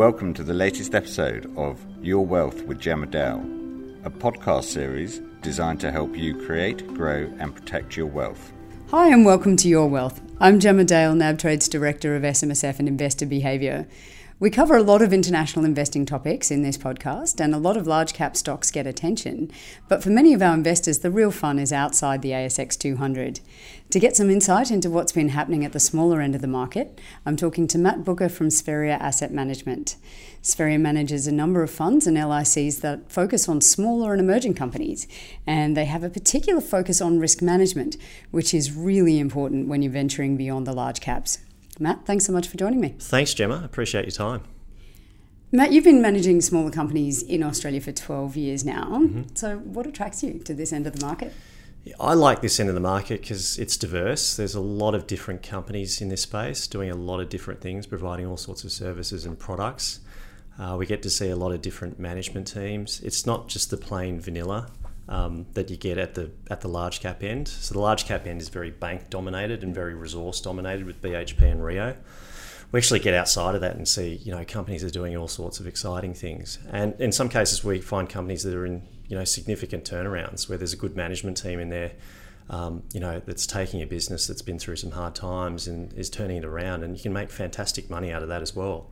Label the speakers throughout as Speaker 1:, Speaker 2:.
Speaker 1: Welcome to the latest episode of Your Wealth with Gemma Dale, a podcast series designed to help you create, grow and protect your wealth.
Speaker 2: Hi and welcome to Your Wealth. I'm Gemma Dale, nabtrade's Director of SMSF and Investor Behaviour. We cover a lot of international investing topics in this podcast and a lot of large cap stocks get attention. But for many of our investors, the real fun is outside the ASX 200. To get some insight into what's been happening at the smaller end of the market, I'm talking to Matt Booker from Spheria Asset Management. Spheria manages a number of funds and LICs that focus on smaller and emerging companies, and they have a particular focus on risk management, which is really important when you're venturing beyond the large caps. Matt, thanks so much for joining me.
Speaker 3: Thanks, Gemma. Appreciate your time.
Speaker 2: Matt, you've been managing smaller companies in Australia for 12 years now.
Speaker 3: Mm-hmm.
Speaker 2: So what attracts you to this end of the market?
Speaker 3: I like this end of the market because it's diverse. There's a lot of different companies in this space doing a lot of different things, providing all sorts of services and products. We get to see a lot of different management teams. It's not just the plain vanilla that you get at the large cap end. So the large cap end is very bank dominated and very resource dominated with BHP and Rio. We actually get outside of that and see, companies are doing all sorts of exciting things. And in some cases we find companies that are in, significant turnarounds where there's a good management team in there, that's taking a business that's been through some hard times and is turning it around, and you can make fantastic money out of that as well.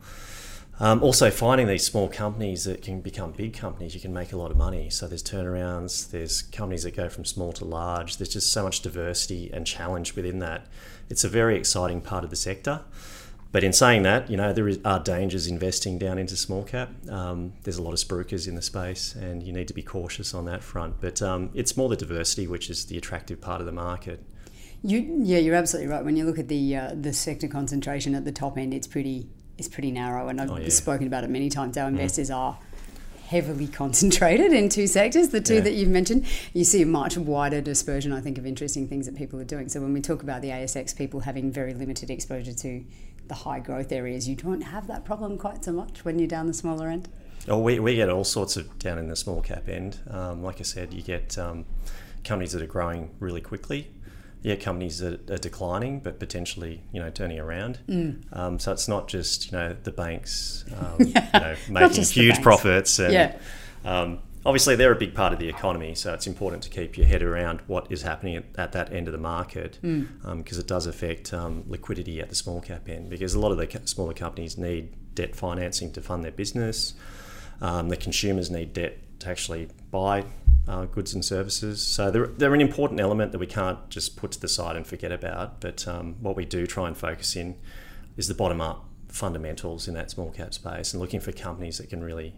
Speaker 3: Also finding these small companies that can become big companies, you can make a lot of money. So there's turnarounds, there's companies that go from small to large. There's just so much diversity and challenge within that. It's a very exciting part of the sector. But in saying that, there are dangers investing down into small cap. There's a lot of spruikers in the space and you need to be cautious on that front. But it's more the diversity which is the attractive part of the market.
Speaker 2: You're absolutely right. When you look at the sector concentration at the top end, it's pretty narrow, and I've spoken about it many times. Our investors are heavily concentrated in two sectors, the two that you've mentioned. You see a much wider dispersion, I think, of interesting things that people are doing. So when we talk about the ASX, people having very limited exposure to the high growth areas, you don't have that problem quite so much when you're down the smaller end.
Speaker 3: Oh, we get all sorts of down in the small cap end. Like I said, you get companies that are growing really quickly. Yeah, companies that are declining, but potentially, turning around. So it's not just, the banks, making huge profits. And, obviously, they're a big part of the economy, so it's important to keep your head around what is happening at that end of the market, because it does affect liquidity at the small cap end, because a lot of the smaller companies need debt financing to fund their business. The consumers need debt to actually buy goods and services. So they're an important element that we can't just put to the side and forget about. But what we do try and focus in is the bottom-up fundamentals in that small cap space, and looking for companies that can really,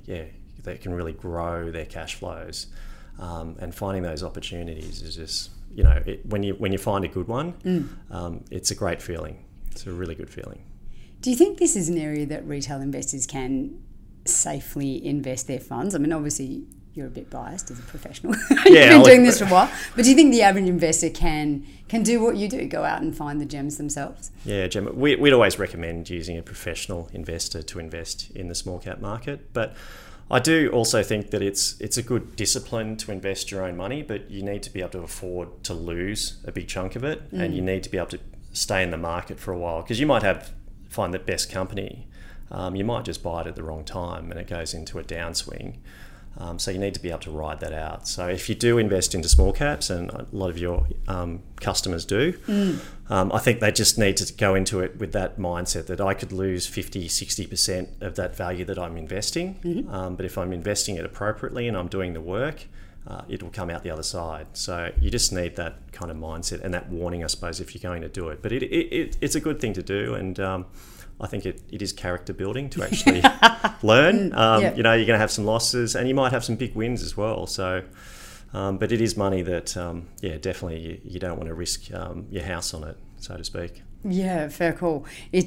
Speaker 3: grow their cash flows. And finding those opportunities is just, when you find a good one, it's a great feeling. It's a really good feeling.
Speaker 2: Do you think this is an area that retail investors can safely invest their funds? I mean, obviously, you're a bit biased as a professional. You've been doing this for a while. But do you think the average investor can do what you do, go out and find the gems themselves?
Speaker 3: Yeah, Gemma, we'd always recommend using a professional investor to invest in the small cap market. But I do also think that it's a good discipline to invest your own money, but you need to be able to afford to lose a big chunk of it, and you need to be able to stay in the market for a while, because you might find the best company. You might just buy it at the wrong time and it goes into a downswing. So you need to be able to ride that out. So if you do invest into small caps, and a lot of your customers do, I think they just need to go into it with that mindset that I could lose 50, 60% of that value that I'm investing. But if I'm investing it appropriately and I'm doing the work, it will come out the other side. So you just need that kind of mindset and that warning, I suppose, if you're going to do it. But it's a good thing to do, and I think it is character building to actually learn. You're going to have some losses and you might have some big wins as well. So, but it is money that, definitely you don't want to risk your house on it, so to speak. Yeah,
Speaker 2: fair call.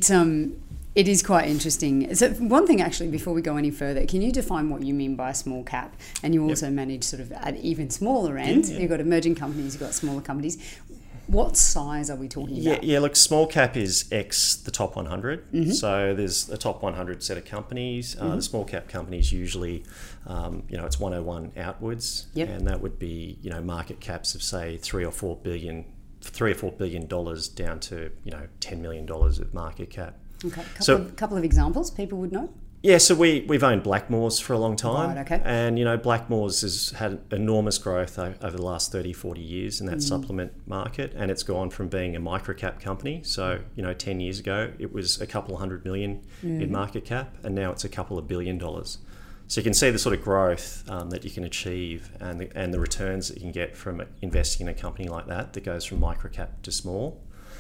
Speaker 2: It is quite interesting. So one thing actually, before we go any further, can you define what you mean by a small cap? And you also manage sort of at even smaller end. You've got emerging companies, you've got smaller companies. What size are we talking about?
Speaker 3: Yeah, look, small cap is X the top 100. So there's a top 100 set of companies. The small cap companies usually, it's 101 outwards. And that would be, market caps of say $3 or $4 billion down to, $10 million of market cap.
Speaker 2: Okay, couple of examples people would know.
Speaker 3: Yeah, so we've owned Blackmores for a long time.
Speaker 2: Right, okay.
Speaker 3: And, Blackmores has had enormous growth over the last 30, 40 years in that supplement market. And it's gone from being a microcap company. So, 10 years ago, it was a couple of $100 million in market cap, and now it's a couple of $1 billion. So you can see the sort of growth that you can achieve and the returns that you can get from investing in a company like that goes from microcap to small.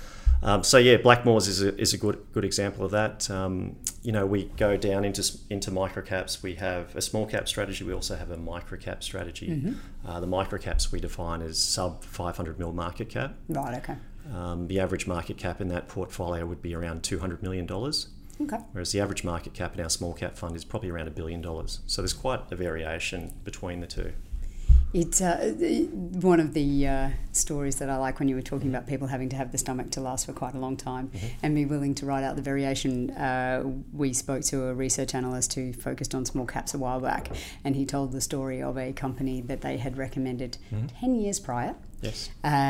Speaker 3: Blackmores is a good example of that. We go down into microcaps. We have a small cap strategy. We also have a microcap strategy. The microcaps we define as sub 500 mil market cap.
Speaker 2: Right. Okay.
Speaker 3: The average market cap in that portfolio would be around $200 million.
Speaker 2: Okay.
Speaker 3: Whereas the average market cap in our small cap fund is probably around $1 billion. So there's quite a variation between the two.
Speaker 2: It's one of the stories that I like when you were talking about people having to have the stomach to last for quite a long time and be willing to write out the variation. We spoke to a research analyst who focused on small caps a while back, and he told the story of a company that they had recommended 10 years prior.
Speaker 3: Yes.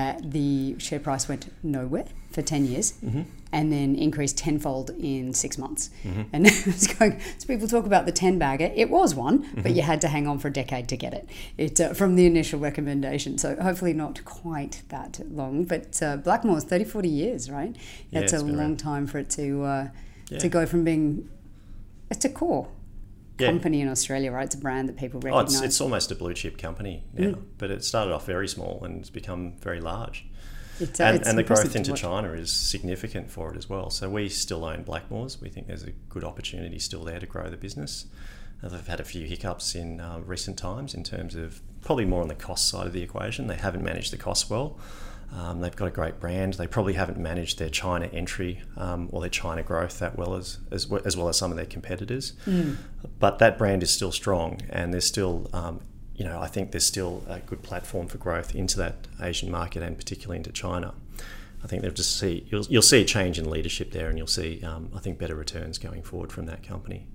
Speaker 2: The share price went nowhere for 10 years and then increased tenfold in 6 months. And it's going, so people talk about the 10 bagger. It was one, but you had to hang on for a decade to get it. It's from the initial recommendation. So hopefully not quite that long, but Blackmores, 30, 40 years, right? That's a long time for it to go from being, it's a core company in Australia, right? It's a brand that people recognise.
Speaker 3: It's almost a blue chip company now, but it started off very small and it's become very large. And the growth into China is significant for it as well. So we still own Blackmores. We think there's a good opportunity still there to grow the business. They've had a few hiccups in recent times in terms of probably more on the cost side of the equation. They haven't managed the cost well. They've got a great brand. They probably haven't managed their China entry or their China growth that well as well as some of their competitors. But that brand is still strong, and there's still, I think there's still a good platform for growth into that Asian market and particularly into China. I think you'll see a change in leadership there, and you'll see, I think, better returns going forward from that company.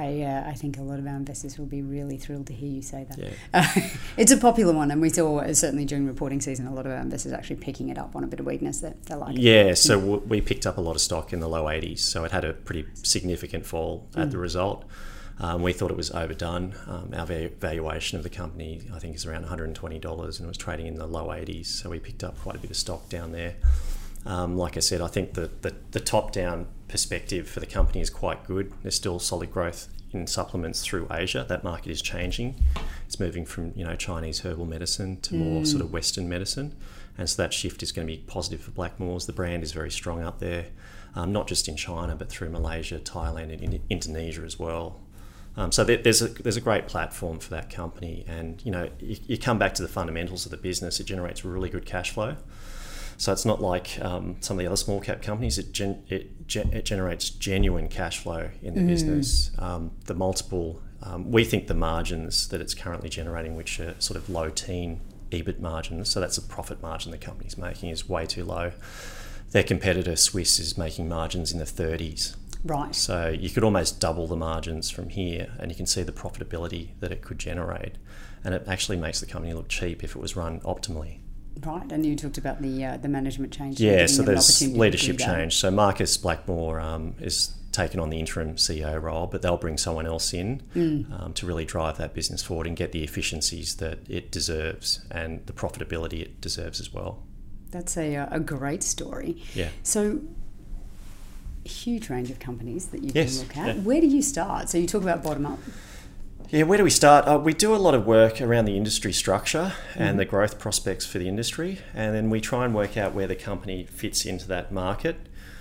Speaker 2: I think a lot of our investors will be really thrilled to hear you say that.
Speaker 3: Yeah.
Speaker 2: It's a popular one, and we saw, certainly during reporting season, a lot of our investors actually picking it up on a bit of weakness that they like.
Speaker 3: Yeah, so we picked up a lot of stock in the low 80s, so it had a pretty significant fall at the result. We thought it was overdone. Our valuation of the company, I think, is around $120, and it was trading in the low 80s, so we picked up quite a bit of stock down there. Like I said, I think the top-down perspective for the company is quite good. There's still solid growth in supplements through Asia. That market is changing. It's moving from Chinese herbal medicine to more sort of Western medicine, and so that shift is going to be positive for Blackmores. The brand is very strong out there, not just in China but through Malaysia, Thailand, and Indonesia as well. So there's a great platform for that company, and you come back to the fundamentals of the business. It generates really good cash flow. So it's not like some of the other small cap companies. It generates genuine cash flow in the business. The multiple, we think the margins that it's currently generating, which are sort of low teen EBIT margins, so that's a profit margin the company's making, is way too low. Their competitor Swiss is making margins in the 30s.
Speaker 2: Right.
Speaker 3: So you could almost double the margins from here, and you can see the profitability that it could generate. And it actually makes the company look cheap if it was run optimally.
Speaker 2: Right, and you talked about the management change.
Speaker 3: Yeah, so there's leadership change. So Marcus Blackmore is taken on the interim CEO role, but they'll bring someone else in to really drive that business forward and get the efficiencies that it deserves and the profitability it deserves as well.
Speaker 2: That's a great story.
Speaker 3: Yeah.
Speaker 2: So, huge range of companies that you can look at. Yeah. Where do you start? So you talk about bottom up.
Speaker 3: Yeah, where do we start? We do a lot of work around the industry structure and the growth prospects for the industry, and then we try and work out where the company fits into that market.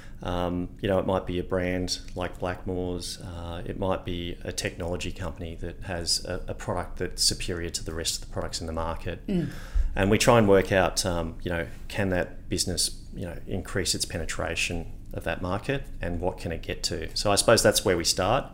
Speaker 3: It might be a brand like Blackmores. It might be a technology company that has a product that's superior to the rest of the products in the market. And we try and work out, can that business, increase its penetration of that market, and what can it get to? So I suppose that's where we start.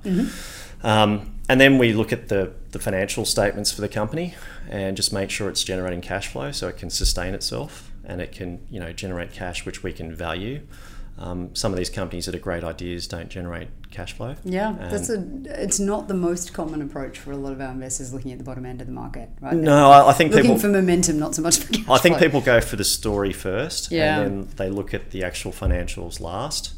Speaker 3: And then we look at the financial statements for the company and just make sure it's generating cash flow so it can sustain itself and it can, generate cash which we can value. Some of these companies that are great ideas don't generate cash flow.
Speaker 2: Yeah, it's not the most common approach for a lot of our investors looking at the bottom end of the market, right?
Speaker 3: No, I think
Speaker 2: looking for momentum, not so much for cash flow.
Speaker 3: I think people go for the story first, and then they look at the actual financials last.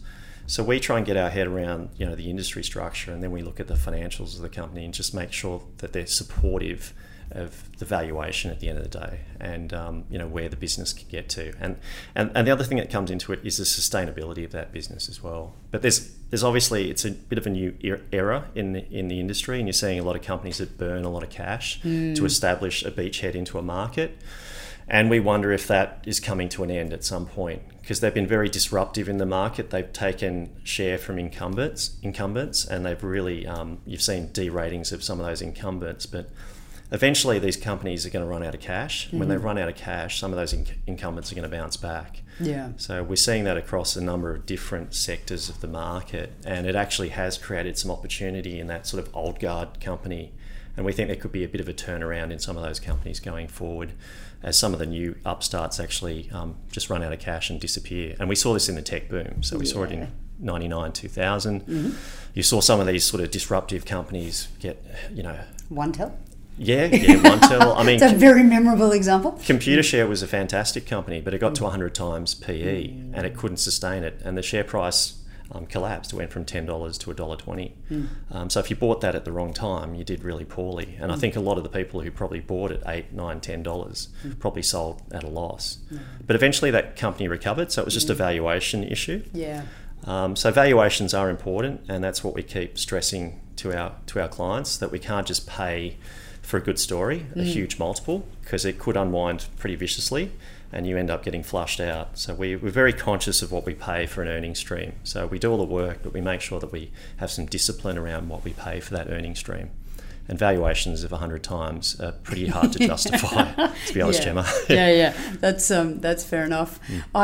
Speaker 3: So we try and get our head around, the industry structure, and then we look at the financials of the company and just make sure that they're supportive of the valuation at the end of the day, and where the business can get to, and the other thing that comes into it is the sustainability of that business as well. But there's obviously, it's a bit of a new era in the industry, and you're seeing a lot of companies that burn a lot of cash to establish a beachhead into a market, and we wonder if that is coming to an end at some point, because they've been very disruptive in the market. They've taken share from incumbents, and they've really you've seen deratings of some of those incumbents, but eventually these companies are going to run out of cash. When they run out of cash, some of those incumbents are going to bounce back.
Speaker 2: Yeah.
Speaker 3: So we're seeing that across a number of different sectors of the market, and it actually has created some opportunity in that sort of old guard company. And we think there could be a bit of a turnaround in some of those companies going forward, as some of the new upstarts actually just run out of cash and disappear. And we saw this in the tech boom. So we saw it in 99, 2000. You saw some of these sort of disruptive companies get,
Speaker 2: OneTel?
Speaker 3: Yeah, OneTel. I mean,
Speaker 2: it's a very memorable example.
Speaker 3: Computershare was a fantastic company, but it got to 100 times PE and it couldn't sustain it. And the share price collapsed. It went from $10 to $1.20. So if you bought that at the wrong time, you did really poorly. And I think a lot of the people who probably bought it $8, $9, $10 probably sold at a loss. But eventually that company recovered, so it was just a valuation issue.
Speaker 2: Yeah.
Speaker 3: So valuations are important, and that's what we keep stressing to our clients, that we can't just pay for a good story, a huge multiple, because it could unwind pretty viciously and you end up getting flushed out. So we're very conscious of what we pay for an earning stream. So we do all the work, but we make sure that we have some discipline around what we pay for that earning stream. And valuations of 100 times are pretty hard to justify, to be honest, Gemma.
Speaker 2: Yeah. That's fair enough.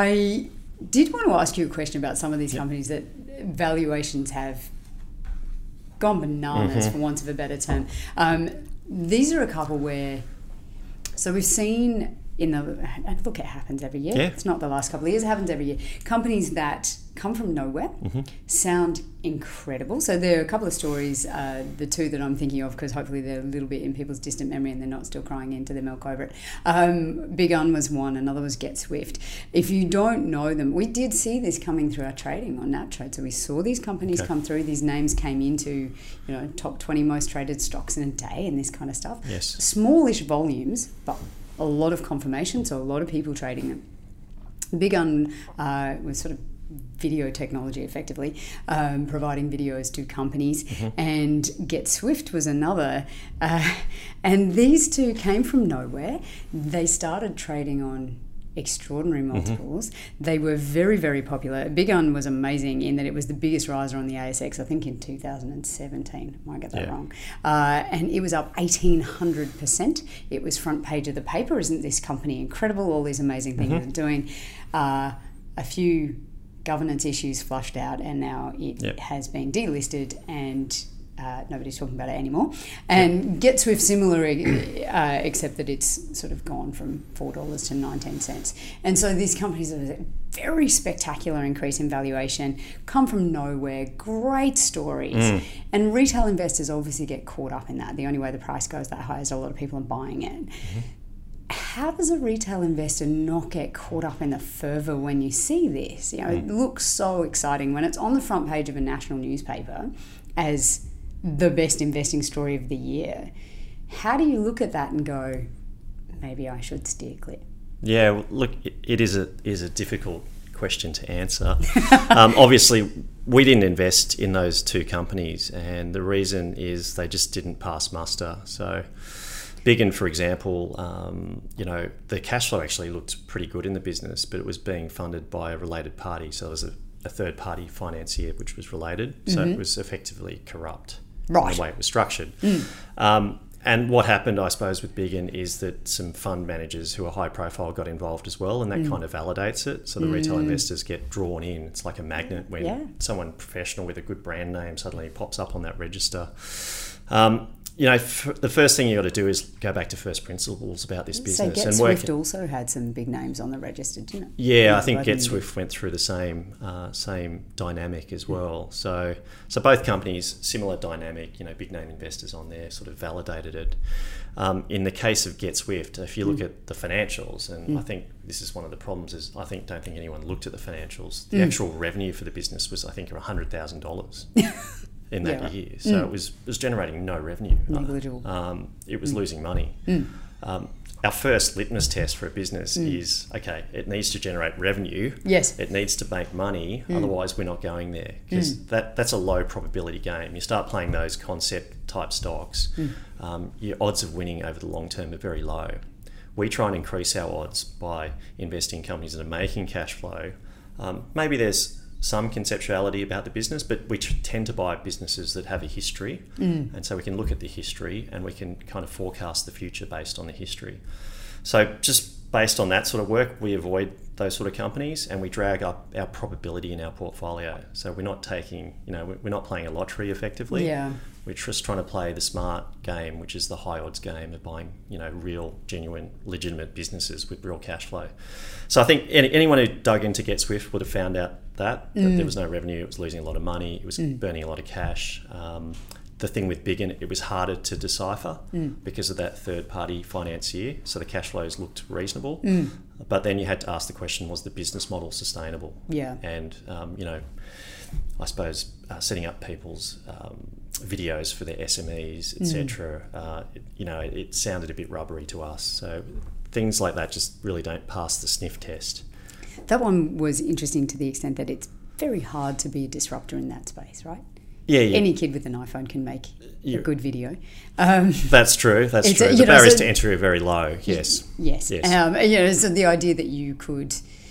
Speaker 2: I did want to ask you a question about some of these companies that valuations have gone bananas, for want of a better term. These are a couple where, so we've seen and look, it happens every year. It's not the last couple of years, it happens every year. Companies that come from nowhere sound incredible. So there are a couple of stories, the two that I'm thinking of, because hopefully they're a little bit in people's distant memory and they're not still crying into their milk over it. Big Un was one, another was GetSwift. If you don't know them, we did see this coming through our trading on NabTrade. So we saw these companies come through, these names came into, top 20 most traded stocks in a day and this kind of stuff.
Speaker 3: Yes.
Speaker 2: Smallish volumes, but a lot of confirmation, so a lot of people trading them. Big Un was sort of video technology, effectively, providing videos to companies, and GetSwift was another. And these two came from nowhere. They started trading on extraordinary multiples. They were very, very popular. Big Un was amazing in that it was the biggest riser on the ASX, I think in 2017. I might get that wrong. And it was up 1,800%. It was front page of the paper. Isn't this company incredible? All these amazing things they're doing. A few governance issues flushed out, and now it has been delisted and nobody's talking about it anymore. And GetSwift similar, except that it's sort of gone from $4 to 19 cents. And so these companies have a very spectacular increase in valuation, come from nowhere, great stories. And retail investors obviously get caught up in that. The only way the price goes that high is a lot of people are buying it. How does a retail investor not get caught up in the fervour when you see this? It looks so exciting when it's on the front page of a national newspaper as the best investing story of the year. How do you look at that and go, maybe I should steer clear?
Speaker 3: Yeah, well, look, it is a difficult question to answer. Obviously, we didn't invest in those two companies, and the reason is they just didn't pass muster. So Big Un, for example, the cash flow actually looked pretty good in the business, but it was being funded by a related party. So there was a third-party financier which was related. So it was effectively corrupt in the way it was structured. And what happened, I suppose, with Big Un is that some fund managers who are high profile got involved as well, and that kind of validates it. So the retail investors get drawn in. It's like a magnet when someone professional with a good brand name suddenly pops up on that register. the first thing you got to do is go back to first principles about this business.
Speaker 2: So GetSwift also had some big names on the register, didn't it?
Speaker 3: Yeah, I think GetSwift went through the same dynamic as well. So both companies, similar dynamic. Big name investors on there sort of validated it. In the case of GetSwift, if you look at the financials, and I think this is one of the problems, is don't think anyone looked at the financials. The actual revenue for the business was, I think, $100,000. In that year, so it was generating no revenue.
Speaker 2: Negligible.
Speaker 3: It was losing money. Our first litmus test for a business is, okay, it needs to generate revenue.
Speaker 2: Yes.
Speaker 3: It needs to make money. Otherwise, we're not going there, because that's a low probability game. You start playing those concept type stocks, your odds of winning over the long term are very low. We try and increase our odds by investing in companies that are making cash flow. Maybe there's some conceptuality about the business, but we tend to buy businesses that have a history, and so we can look at the history and we can kind of forecast the future based on the history. So just based on that sort of work, we avoid those sort of companies and we drag up our probability in our portfolio. So we're not taking, we're not playing a lottery effectively.
Speaker 2: Yeah.
Speaker 3: We're just trying to play the smart game, which is the high odds game of buying, real, genuine, legitimate businesses with real cash flow. So I think anyone who dug into GetSwift would have found out that there was no revenue, it was losing a lot of money, it was burning a lot of cash. The thing with Biggin, it was harder to decipher because of that third-party financier, so the cash flows looked reasonable. But then you had to ask the question, was the business model sustainable?
Speaker 2: Yeah.
Speaker 3: And, I suppose setting up people's videos for their SMEs, etc., it sounded a bit rubbery to us. So things like that just really don't pass the sniff test.
Speaker 2: That one was interesting to the extent that it's very hard to be a disruptor in that space, right?
Speaker 3: Yeah.
Speaker 2: Any kid with an iPhone can make a good video.
Speaker 3: That's true. The barriers to entry are very low. Yes.
Speaker 2: So the idea that you could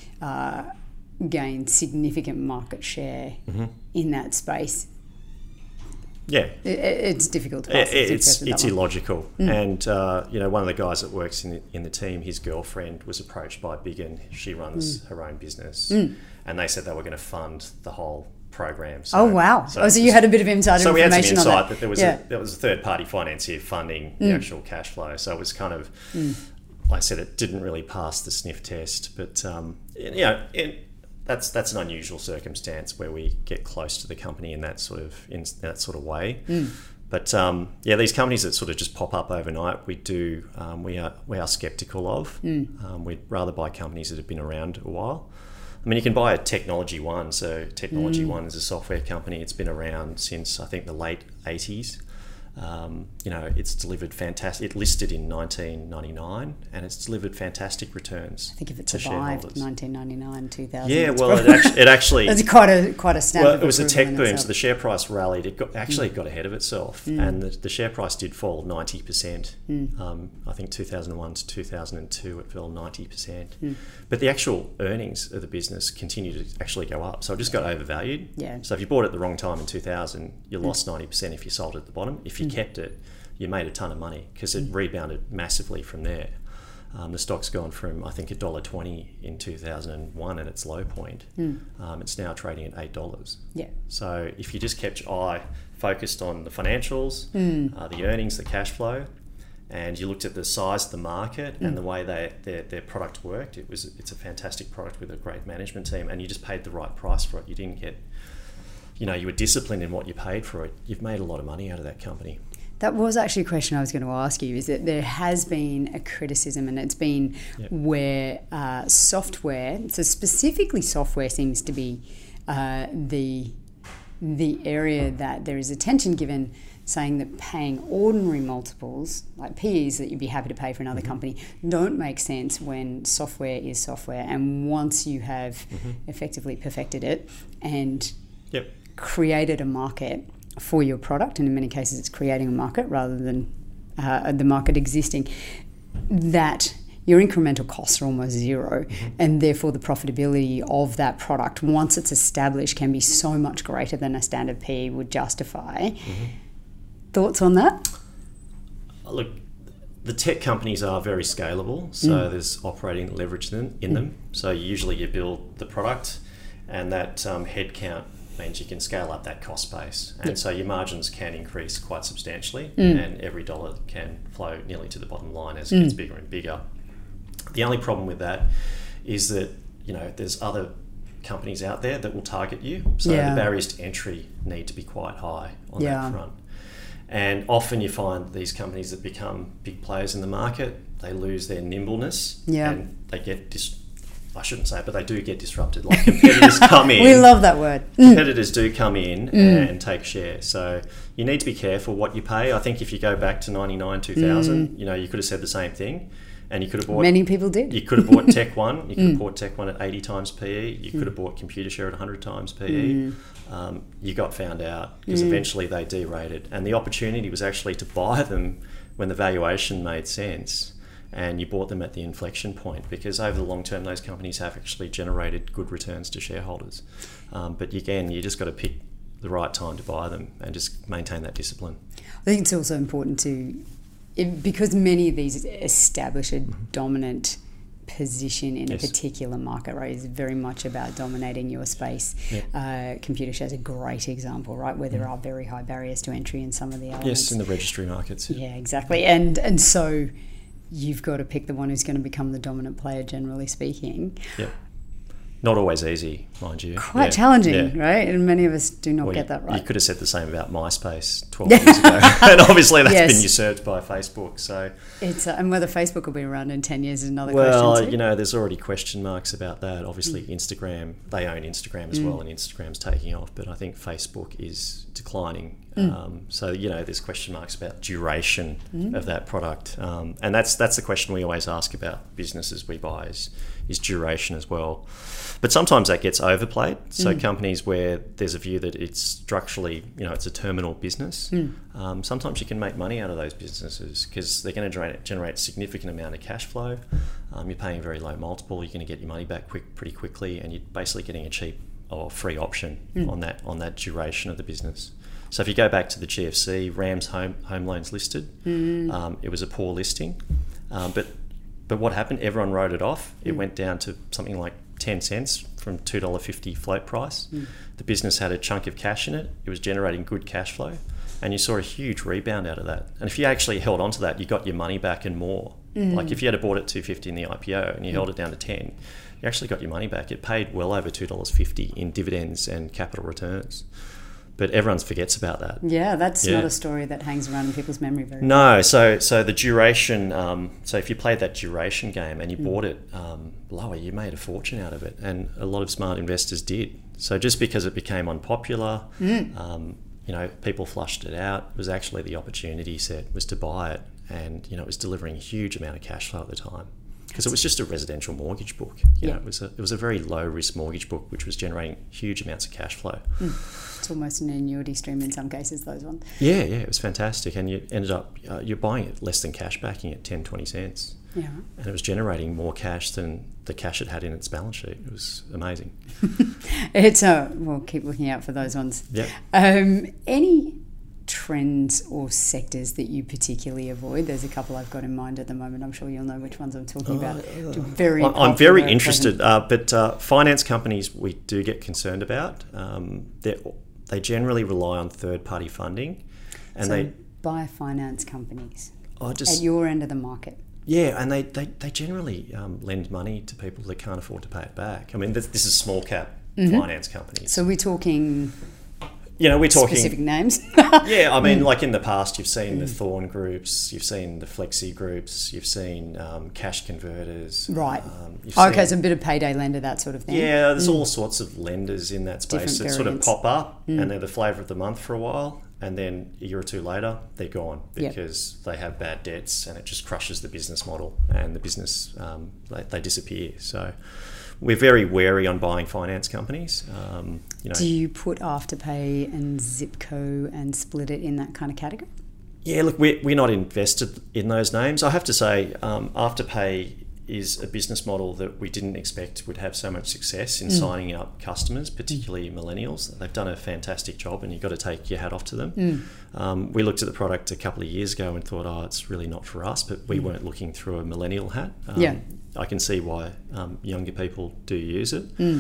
Speaker 2: gain significant market share in that space.
Speaker 3: Yeah,
Speaker 2: it's difficult to pass.
Speaker 3: It's illogical. And one of the guys that works in the team, his girlfriend was approached by Biggin. She runs her own business, and they said they were going to fund the whole program. So,
Speaker 2: oh wow! So you had a bit of insider information on that.
Speaker 3: So we had some insight that there was a third party financier funding the actual cash flow. So it was kind of, like I said, it didn't really pass the sniff test. But that's an unusual circumstance where we get close to the company in that sort of way. But these companies that sort of just pop up overnight, we are skeptical of. We'd rather buy companies that have been around a while. I mean, you can buy a Technology One. So Technology One is a software company. It's been around since, I think, the late 80s. It's delivered fantastic. It listed in 1999, and it's delivered fantastic returns.
Speaker 2: I think if it survived 1999, 2000.
Speaker 3: Yeah, well, it actually
Speaker 2: it's quite a standard.
Speaker 3: Well, it was a tech boom, so the share price rallied. It got ahead of itself, and the share price did fall 90%. I think 2001 to 2002, it fell 90%. But the actual earnings of the business continued to actually go up. So it just got overvalued.
Speaker 2: Yeah.
Speaker 3: So if you bought it at the wrong time in 2000, you lost 90% if you sold it at the bottom. If you kept it, you made a ton of money because it rebounded massively from there. The stock's gone from, I think, $1.20 in 2001 at its low point. It's now trading at $8.
Speaker 2: Yeah.
Speaker 3: So if you just kept your eye focused on the financials, the earnings, the cash flow, and you looked at the size of the market and the way their product worked, it's a fantastic product with a great management team, and you just paid the right price for it. You didn't get, you were disciplined in what you paid for it. You've made a lot of money out of that company.
Speaker 2: That was actually a question I was going to ask you, is that there has been a criticism, and it's been where software, so specifically software seems to be the area that there is attention given, saying that paying ordinary multiples, like PEs that you'd be happy to pay for another company, don't make sense when software is software. And once you have effectively perfected it and created a market for your product, and in many cases it's creating a market rather than the market existing, that your incremental costs are almost zero, and therefore the profitability of that product, once it's established, can be so much greater than a standard PE would justify. Thoughts on that?
Speaker 3: Look, the tech companies are very scalable, so there's operating leverage in them. So usually you build the product, and that headcount means you can scale up that cost base. And so your margins can increase quite substantially, and every dollar can flow nearly to the bottom line as it gets bigger and bigger. The only problem with that is that, there's other companies out there that will target you. So the barriers to entry need to be quite high on that front. And often you find these companies that become big players in the market, they lose their nimbleness and they get I shouldn't say it, but they do get disrupted. Like competitors come in.
Speaker 2: We love that word.
Speaker 3: Competitors do come in and take share. So you need to be careful what you pay. I think if you go back to 99, 2000, you could have said the same thing. And you could have bought...
Speaker 2: Many people did.
Speaker 3: You could have bought Tech One. You could have bought Tech One at 80 times PE. You could have bought Computershare at 100 times PE. You got found out because eventually they derated. And the opportunity was actually to buy them when the valuation made sense. And you bought them at the inflection point, because over the long term, those companies have actually generated good returns to shareholders. But again, you just got to pick the right time to buy them and just maintain that discipline.
Speaker 2: I think it's also important because many of these establish a dominant position in a particular market, right? It's very much about dominating your space. Computershare is a great example, right, where there are very high barriers to entry in some of the elements.
Speaker 3: Yes, in the registry markets.
Speaker 2: Yeah, exactly. And so you've got to pick the one who's going to become the dominant player, generally speaking.
Speaker 3: Yeah. Not always easy, mind you.
Speaker 2: Quite challenging, right? And many of us do not get that right.
Speaker 3: You could have said the same about MySpace 12 years ago. And obviously that's been usurped by Facebook. So
Speaker 2: it's and whether Facebook will be around in 10 years is another question too.
Speaker 3: Well, there's already question marks about that. Obviously Instagram, they own Instagram as well, and Instagram's taking off. But I think Facebook is declining. So, there's question marks about duration of that product. And that's the question we always ask about businesses we buy is duration as well. But sometimes that gets overplayed. So companies where there's a view that it's structurally, it's a terminal business, sometimes you can make money out of those businesses because they're going to generate a significant amount of cash flow. You're paying a very low multiple. You're going to get your money back pretty quickly, and you're basically getting a cheap or free option on that duration of the business. So if you go back to the GFC, Rams Home Loans listed. It was a poor listing, but what happened? Everyone wrote it off. It went down to something like 10 cents from $2.50 float price. The business had a chunk of cash in it. It was generating good cash flow, and you saw a huge rebound out of that. And if you actually held on to that, you got your money back and more. Like if you had bought it $2.50 in the IPO and you held it down to 10, you actually got your money back. It paid well over $2.50 in dividends and capital returns. But everyone forgets about that.
Speaker 2: Yeah, that's not a story that hangs around in people's memory very well.
Speaker 3: No, so the duration, so if you played that duration game and you bought it lower, you made a fortune out of it. And a lot of smart investors did. So just because it became unpopular, people flushed it out, it was actually the opportunity set was to buy it. And, it was delivering a huge amount of cash flow at the time. Because it was just a residential mortgage book. It was a very low risk mortgage book which was generating huge amounts of cash flow.
Speaker 2: It's almost an annuity stream in some cases, those ones.
Speaker 3: Yeah, it was fantastic. And you ended up, you're buying it less than cash backing at 10, 20 cents.
Speaker 2: Yeah.
Speaker 3: And it was generating more cash than the cash it had in its balance sheet. It was amazing.
Speaker 2: We'll keep looking out for those ones.
Speaker 3: Yeah.
Speaker 2: Any trends or sectors that you particularly avoid? There's a couple I've got in mind at the moment. I'm sure you'll know which ones I'm talking about.
Speaker 3: I'm very interested, but finance companies we do get concerned about. They generally rely on third-party funding. And
Speaker 2: buy finance companies
Speaker 3: at
Speaker 2: your end of the market.
Speaker 3: Yeah, and they generally lend money to people that can't afford to pay it back. I mean, this is small cap finance companies.
Speaker 2: So we're talking...
Speaker 3: we're talking
Speaker 2: specific names.
Speaker 3: Yeah, I mean, like in the past, you've seen the Thorn groups, you've seen the Flexi groups, you've seen cash converters.
Speaker 2: Right. So a bit of payday lender, that sort of thing.
Speaker 3: Yeah, there's all sorts of lenders in that space that sort of pop up and they're the flavour of the month for a while, and then a year or two later, they're gone because they have bad debts and it just crushes the business model and the business, they disappear. So... we're very wary on buying finance companies.
Speaker 2: Do you put Afterpay and Zipco and split it in that kind of category?
Speaker 3: Yeah, look, we're not invested in those names. I have to say, Afterpay is a business model that we didn't expect would have so much success in signing up customers, particularly millennials. They've done a fantastic job, and you've got to take your hat off to them. We looked at the product a couple of years ago and thought, it's really not for us, but we weren't looking through a millennial hat. I can see why younger people do use it.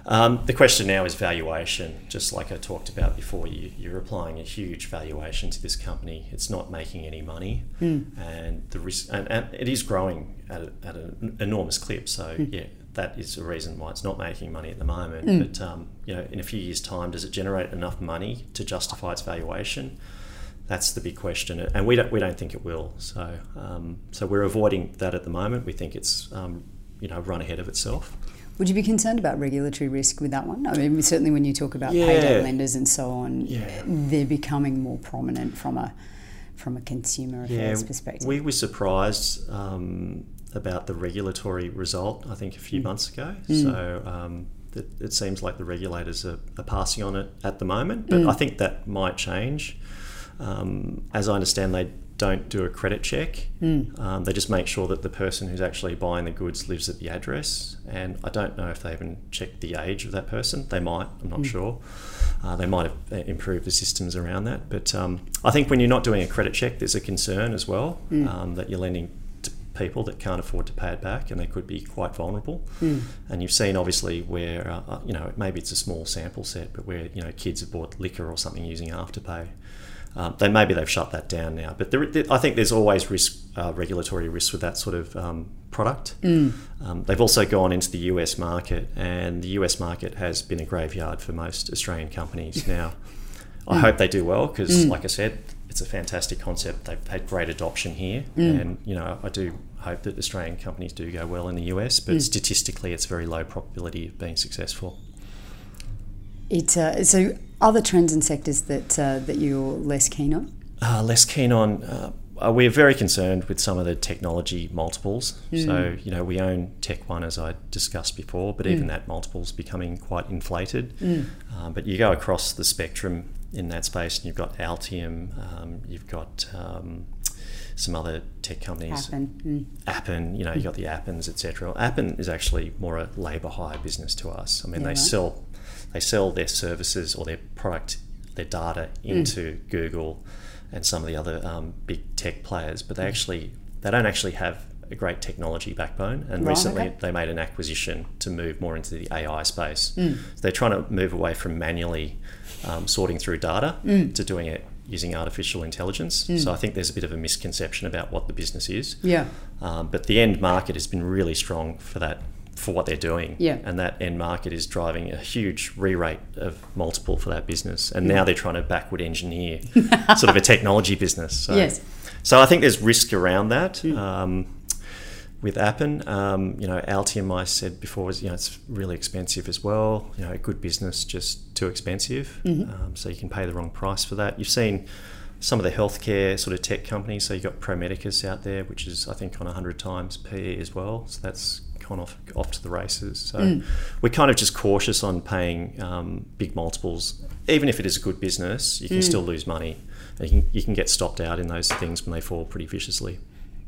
Speaker 3: The question now is valuation. Just like I talked about before, you're applying a huge valuation to this company. It's not making any money, and the risk, and it is growing at an enormous clip. So yeah, that is a reason why it's not making money at the moment. But in a few years' time, does it generate enough money to justify its valuation? That's the big question, and we don't think it will. So we're avoiding that at the moment. We think it's run ahead of itself.
Speaker 2: Would you be concerned about regulatory risk with that one? I mean, certainly when you talk about payday lenders and so on, they're becoming more prominent from a consumer affairs perspective.
Speaker 3: We were surprised about the regulatory result, I think, a few months ago. So it seems like the regulators are passing on it at the moment, but I think that might change. As I understand, they don't do a credit check. They just make sure that the person who's actually buying the goods lives at the address, and I don't know if they even checked the age of that person. They might, I'm not sure. They might have improved the systems around that, but I think when you're not doing a credit check, there's a concern as well that you're lending to people that can't afford to pay it back, and they could be quite vulnerable. And you've seen obviously where maybe it's a small sample set, but where kids have bought liquor or something using Afterpay. Maybe they've shut that down now, but I think there's always regulatory risk with that sort of product. They've also gone into the US market, and the US market has been a graveyard for most Australian companies. Now, I hope they do well because, like I said, it's a fantastic concept. They've had great adoption here, and I do hope that Australian companies do go well in the US, but statistically, it's very low probability of being successful.
Speaker 2: So other trends and sectors that you're less keen on?
Speaker 3: Less keen on. We're very concerned with some of the technology multiples. So we own Tech1, as I discussed before, but even that multiple's becoming quite inflated. But you go across the spectrum in that space, and you've got Altium, you've got some other tech companies. Appen, you've got the Appens, etc. Appen is actually more a labour hire business to us. I mean, they sell their services or their product, their data into Google and some of the other big tech players, but they don't actually have a great technology backbone. And recently they made an acquisition to move more into the AI space. So they're trying to move away from manually sorting through data to doing it using artificial intelligence. So I think there's a bit of a misconception about what the business is. But the end market has been really strong for what they're doing, and that end market is driving a huge re-rate of multiple for that business, and now they're trying to backward engineer sort of a technology business. So I think there's risk around that. With Appen, Altium, I said before, it's really expensive as well. A good business, just too expensive. So you can pay the wrong price for that. You've seen some of the healthcare sort of tech companies. So you've got Pro Medicus out there, which is I think on 100 times PE as well. So that's gone off to the races. So we're kind of just cautious on paying big multiples. Even if it is a good business, you can still lose money. You can get stopped out in those things when they fall pretty viciously.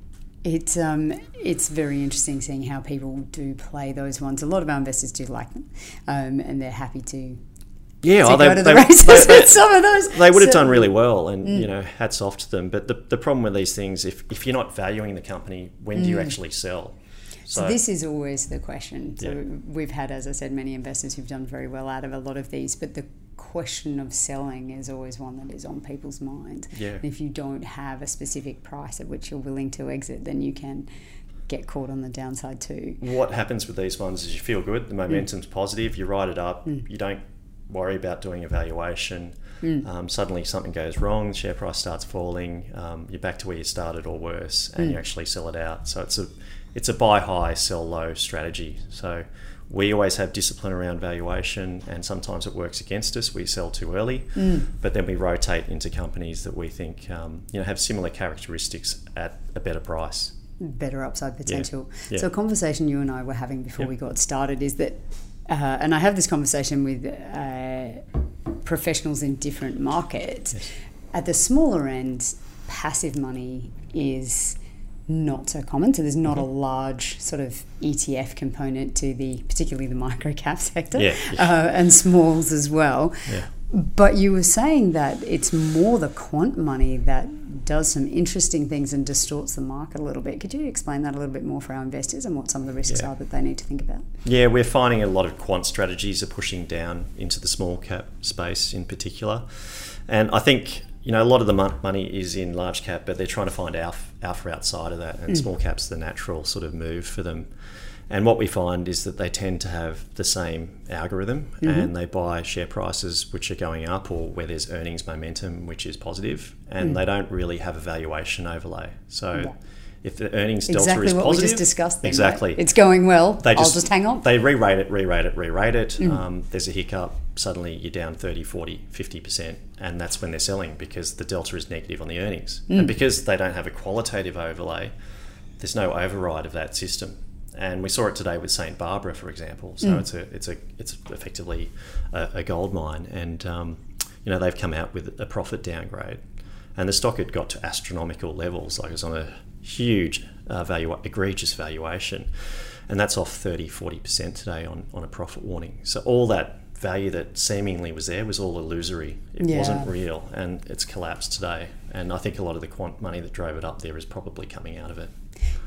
Speaker 2: It's very interesting seeing how people do play those ones. A lot of our investors do like them, and they're happy to go to the races with some of those.
Speaker 3: They would have done really well, and hats off to them. But the problem with these things, if you're not valuing the company, when do you actually sell?
Speaker 2: So this is always the question. So we've had, as I said, many investors who've done very well out of a lot of these, but the question of selling is always one that is on people's mind. And if you don't have a specific price at which you're willing to exit, then you can get caught on the downside too.
Speaker 3: What happens with these ones is you feel good, the momentum's positive, you write it up, you don't worry about doing a valuation. Suddenly something goes wrong, the share price starts falling, you're back to where you started or worse, and you actually sell it out. So it's a buy high, sell low strategy. So we always have discipline around valuation, and sometimes it works against us. We sell too early, but then we rotate into companies that we think have similar characteristics at a better price.
Speaker 2: Better upside potential. So a conversation you and I were having before we got started is that, and I have this conversation with professionals in different markets, at the smaller end, passive money is not so common. So there's not a large sort of ETF component to particularly the micro cap sector, and smalls as well. But you were saying that it's more the quant money that does some interesting things and distorts the market a little bit. Could you explain that a little bit more for our investors and what some of the risks are that they need to think about?
Speaker 3: Yeah, we're finding a lot of quant strategies are pushing down into the small cap space in particular. And I think, a lot of the money is in large cap, but they're trying to find alpha outside of that, and small cap's the natural sort of move for them. And what we find is that they tend to have the same algorithm, and they buy share prices which are going up or where there's earnings momentum which is positive, and they don't really have a valuation overlay. So if the earnings delta is positive...
Speaker 2: Exactly what we just discussed then,
Speaker 3: exactly.
Speaker 2: Right? It's going well, I'll just hang on.
Speaker 3: They re-rate it. There's a hiccup, suddenly you're down 30, 40, 50%, and that's when they're selling because the delta is negative on the earnings. And because they don't have a qualitative overlay, there's no override of that system. And we saw it today with St Barbara, for example. So it's effectively a gold mine, and they've come out with a profit downgrade, and the stock had got to astronomical levels, like it was on a huge egregious valuation, and that's off 30-40% today on a profit warning. So all that value that seemingly was there was all illusory. It wasn't real, and it's collapsed today. And I think a lot of the quant money that drove it up there is probably coming out of it.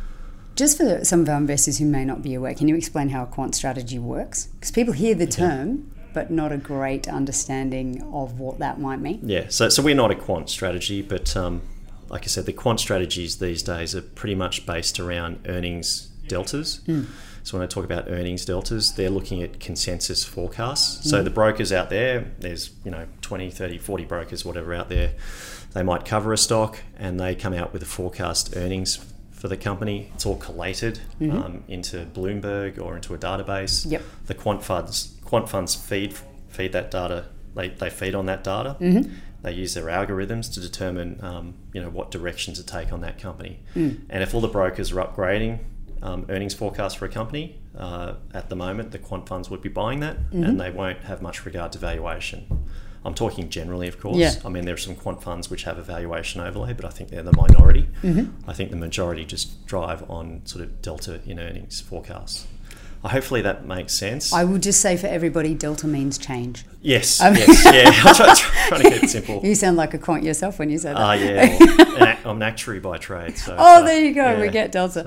Speaker 2: Just for some of our investors who may not be aware, can you explain how a quant strategy works? Because people hear the term, but not a great understanding of what that might mean.
Speaker 3: Yeah, so we're not a quant strategy, but like I said, the quant strategies these days are pretty much based around earnings deltas. So when I talk about earnings deltas, they're looking at consensus forecasts. So the brokers out there, there's 20, 30, 40 brokers, whatever out there, they might cover a stock and they come out with a forecast earnings for the company. It's all collated into Bloomberg or into a database.
Speaker 2: Yep.
Speaker 3: The quant funds feed that data. They feed on that data. They use their algorithms to determine what direction to take on that company. And if all the brokers are upgrading earnings forecasts for a company at the moment, the quant funds would be buying that, and they won't have much regard to valuation. I'm talking generally, of course. Yeah. I mean, there are some quant funds which have a valuation overlay, but I think they're the minority. I think the majority just drive on sort of delta in earnings forecasts. Hopefully that makes sense.
Speaker 2: I would just say for everybody, delta means change.
Speaker 3: Yes, yes, yeah. I'm trying to keep it simple.
Speaker 2: You sound like a quant yourself when you said that.
Speaker 3: Yeah. Well, I'm an actuary by trade. So
Speaker 2: there you go. Yeah. We get delta.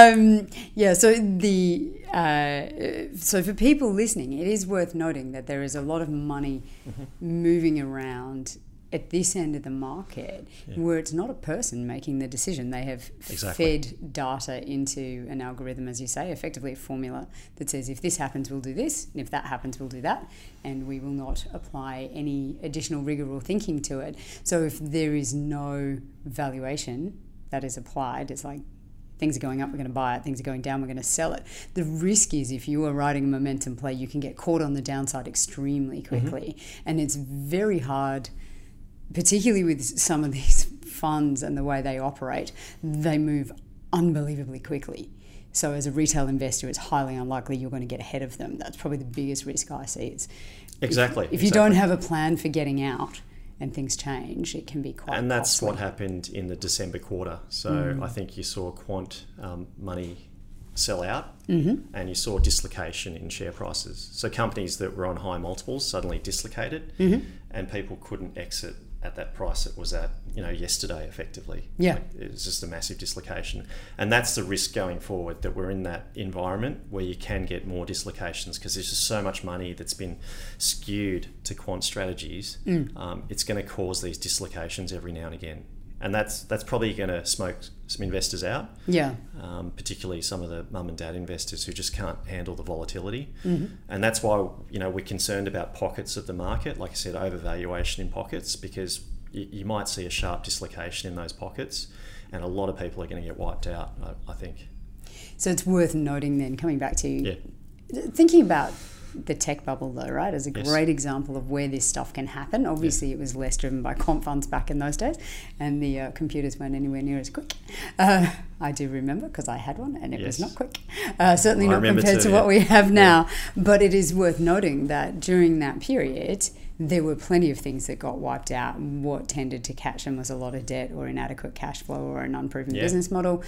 Speaker 2: So for people listening, it is worth noting that there is a lot of money moving around at this end of the market where it's not a person making the decision. They have fed data into an algorithm, as you say, effectively a formula that says if this happens, we'll do this, and if that happens, we'll do that, and we will not apply any additional rigor or thinking to it. So if there is no valuation that is applied, it's like things are going up, we're going to buy it, things are going down, we're going to sell it. The risk is if you are riding a momentum play, you can get caught on the downside extremely quickly, and it's very hard, particularly with some of these funds and the way they operate. They move unbelievably quickly. So as a retail investor, it's highly unlikely you're going to get ahead of them. That's probably the biggest risk I see. If you don't have a plan for getting out and things change, it can be quite
Speaker 3: And that's
Speaker 2: costly.
Speaker 3: what happened in the December quarter. So I think you saw quant money sell out, and you saw dislocation in share prices. So companies that were on high multiples suddenly dislocated, and people couldn't exit at that price it was at, yesterday effectively.
Speaker 2: Yeah.
Speaker 3: It was just a massive dislocation. And that's the risk going forward, that we're in that environment where you can get more dislocations because there's just so much money that's been skewed to quant strategies. It's going to cause these dislocations every now and again. And that's probably going to smoke some investors out. Yeah. Particularly some of the mum and dad investors who just can't handle the volatility. And that's why we're concerned about pockets of the market. Like I said, overvaluation in pockets, because you might see a sharp dislocation in those pockets, and a lot of people are going to get wiped out, I think.
Speaker 2: So it's worth noting then, coming back to thinking about the tech bubble though, right, as a great example of where this stuff can happen. Obviously it was less driven by quant funds back in those days, and the computers weren't anywhere near as quick. I do remember because I had one, and it was not quick, certainly not compared to what we have now. But it is worth noting that during that period there were plenty of things that got wiped out. What tended to catch them was a lot of debt or inadequate cash flow or an unproven business model.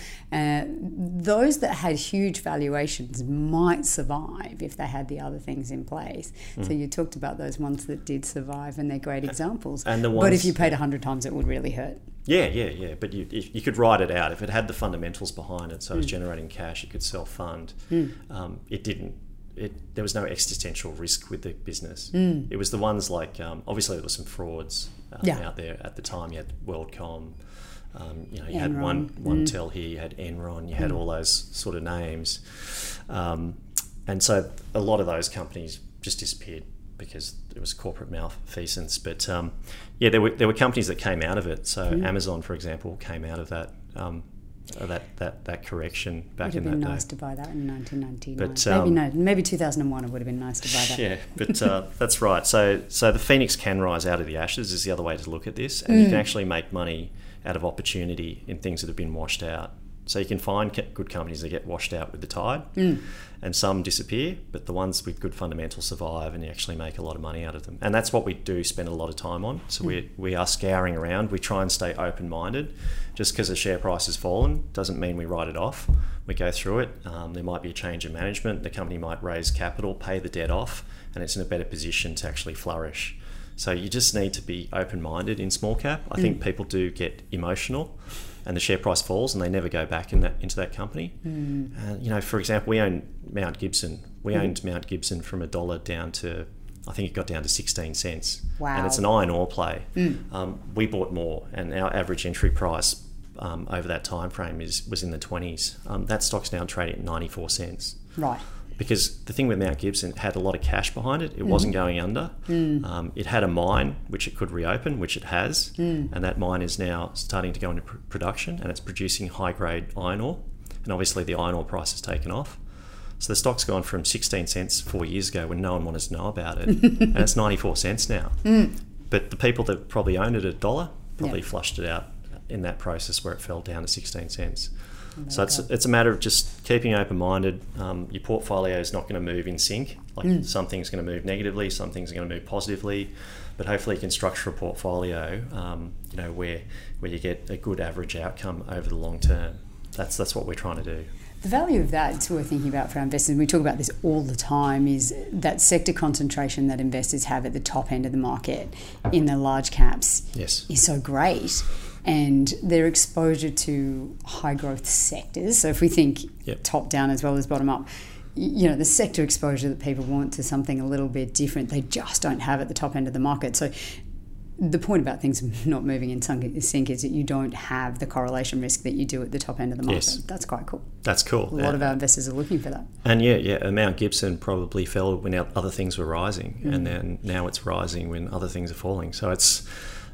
Speaker 2: Those that had huge valuations might survive if they had the other things in place. So you talked about those ones that did survive, and they're great examples. And the ones, but if you paid 100 times, it would really hurt.
Speaker 3: Yeah. But you could ride it out. If it had the fundamentals behind it, so it was generating cash, it could self-fund. It didn't. There was no existential risk with the business. It was the ones like, obviously there were some frauds out there at the time. You had WorldCom, you had OneTel here, you had Enron, you had all those sort of names. And so a lot of those companies just disappeared because it was corporate malfeasance. But there were companies that came out of it. So Amazon, for example, came out of that. That correction back in that day. It would have been
Speaker 2: nice to buy that in 1999.
Speaker 3: But,
Speaker 2: maybe 2001 it would have been nice to buy that.
Speaker 3: Yeah, but that's right. So the phoenix can rise out of the ashes is the other way to look at this. And you can actually make money out of opportunity in things that have been washed out. So you can find good companies that get washed out with the tide and some disappear, but the ones with good fundamentals survive and you actually make a lot of money out of them. And that's what we do spend a lot of time on. So we are scouring around. We try and stay open-minded. Just because the share price has fallen doesn't mean we write it off. We go through it. There might be a change in management. The company might raise capital, pay the debt off, and it's in a better position to actually flourish. So you just need to be open-minded in small cap. I think people do get emotional and the share price falls and they never go back into that company. For example, we own Mount Gibson. We owned Mount Gibson from $1 down to, I think it got down to 16 cents.
Speaker 2: Wow.
Speaker 3: And it's an iron ore play. We bought more and our average entry price over that time frame was in the 20s. That stock's now trading at 94 cents.
Speaker 2: Right.
Speaker 3: Because the thing with Mount Gibson, it had a lot of cash behind it. It wasn't going under. It had a mine which it could reopen, which it has, and that mine is now starting to go into production and it's producing high-grade iron ore. And obviously the iron ore price has taken off. So the stock's gone from 16 cents 4 years ago when no one wanted to know about it, and it's 94 cents now. But the people that probably owned it at $1 probably flushed it out in that process where it fell down to 16 cents. So it's a matter of just keeping open-minded. Your portfolio is not going to move in sync. Some things are going to move negatively, some things are going to move positively, but hopefully you can structure a portfolio, where you get a good average outcome over the long term. That's what we're trying to do.
Speaker 2: The value of that, it's worth thinking about for our investors, and we talk about this all the time, is that sector concentration that investors have at the top end of the market in the large caps is so great. And their exposure to high growth sectors. So if we think top down as well as bottom up, the sector exposure that people want to something a little bit different, they just don't have at the top end of the market. So the point about things not moving in sync is that you don't have the correlation risk that you do at the top end of the market. Yes. That's quite cool.
Speaker 3: That's cool.
Speaker 2: A lot of our investors are looking for that.
Speaker 3: And Mount Gibson probably fell when other things were rising, and then now it's rising when other things are falling. So it's,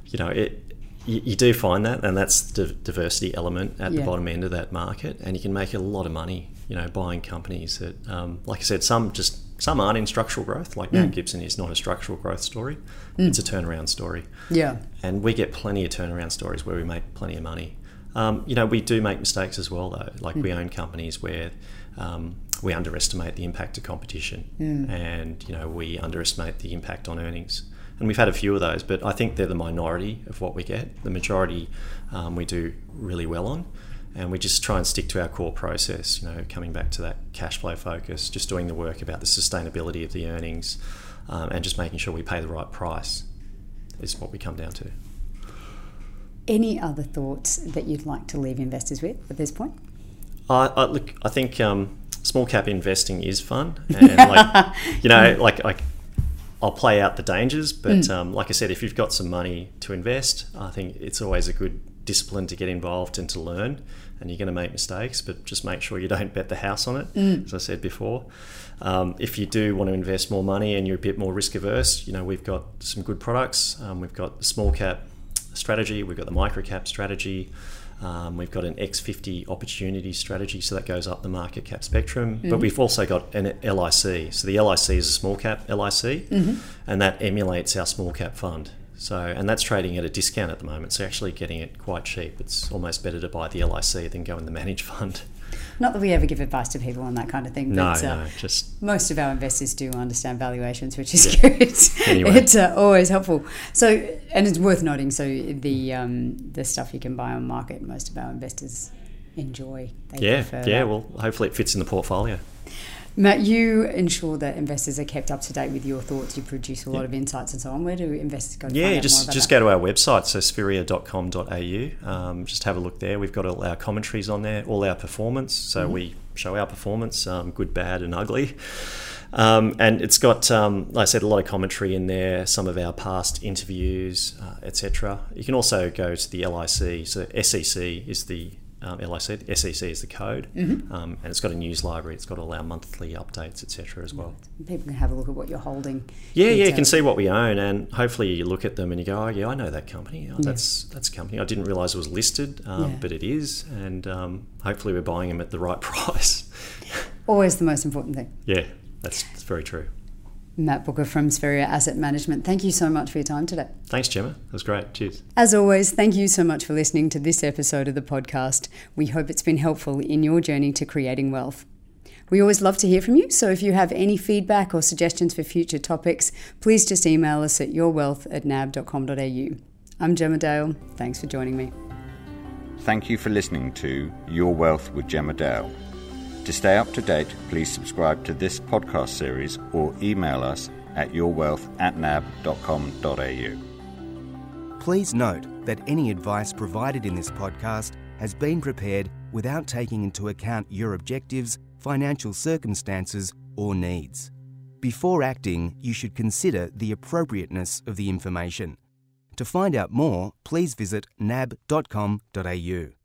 Speaker 3: you do find that, and that's the diversity element at the bottom end of that market, and you can make a lot of money, buying companies that, like I said, some aren't in structural growth. Like Mount Gibson is not a structural growth story; it's a turnaround story. Yeah, and we get plenty of turnaround stories where we make plenty of money. We do make mistakes as well, though. Like we own companies where we underestimate the impact of competition, and we underestimate the impact on earnings. And we've had a few of those, but I think they're the minority of what we get. The majority we do really well on, and we just try and stick to our core process, coming back to that cash flow focus, just doing the work about the sustainability of the earnings, and just making sure we pay the right price is what we come down to.
Speaker 2: Any other thoughts that you'd like to leave investors with at this point?
Speaker 3: I think small cap investing is fun, and I'll play out the dangers, but like I said, if you've got some money to invest, I think it's always a good discipline to get involved and to learn, and you're going to make mistakes, but just make sure you don't bet the house on it, as I said before. If you do want to invest more money and you're a bit more risk averse, we've got some good products. We've got the small cap strategy, we've got the micro cap strategy, we've got an X50 opportunity strategy, so that goes up the market cap spectrum. But we've also got an LIC. So the LIC is a small cap LIC, and that emulates our small cap fund. And that's trading at a discount at the moment. So actually getting it quite cheap. It's almost better to buy the LIC than go in the managed fund.
Speaker 2: Not that we ever give advice to people on that kind of thing, but
Speaker 3: just
Speaker 2: most of our investors do understand valuations, which is good.
Speaker 3: Anyway.
Speaker 2: It's always helpful. So, and it's worth noting, so the stuff you can buy on market, most of our investors enjoy. They prefer that.
Speaker 3: Well, hopefully it fits in the portfolio.
Speaker 2: Matt, you ensure that investors are kept up to date with your thoughts. You produce a lot of insights and so on. Where do investors go to find out more about
Speaker 3: just go to our website, so spheria.com.au. Just have a look there. We've got all our commentaries on there, all our performance. So we show our performance, good, bad and ugly. And it's got, like I said, a lot of commentary in there, some of our past interviews, etc. You can also go to the LIC. So SEC is the LIC, the SEC is the code, and it's got a news library. It's got all our monthly updates, etc. as well.
Speaker 2: People can have a look at what you're holding.
Speaker 3: Yeah, you can see what we own, and hopefully you look at them and you go, oh yeah, I know that company. Oh, that's a company. I didn't realise it was listed, but it is, and hopefully we're buying them at the right price.
Speaker 2: Always the most important thing.
Speaker 3: Yeah, that's very true.
Speaker 2: Matt Booker from Spheria Asset Management, thank you so much for your time today.
Speaker 3: Thanks, Gemma. That was great. Cheers.
Speaker 2: As always, thank you so much for listening to this episode of the podcast. We hope it's been helpful in your journey to creating wealth. We always love to hear from you, so if you have any feedback or suggestions for future topics, please just email us at yourwealth@nab.com.au. I'm Gemma Dale. Thanks for joining me.
Speaker 1: Thank you for listening to Your Wealth with Gemma Dale. To stay up to date, please subscribe to this podcast series or email us at yourwealth@nab.com.au.
Speaker 4: Please note that any advice provided in this podcast has been prepared without taking into account your objectives, financial circumstances, or needs. Before acting, you should consider the appropriateness of the information. To find out more, please visit nab.com.au.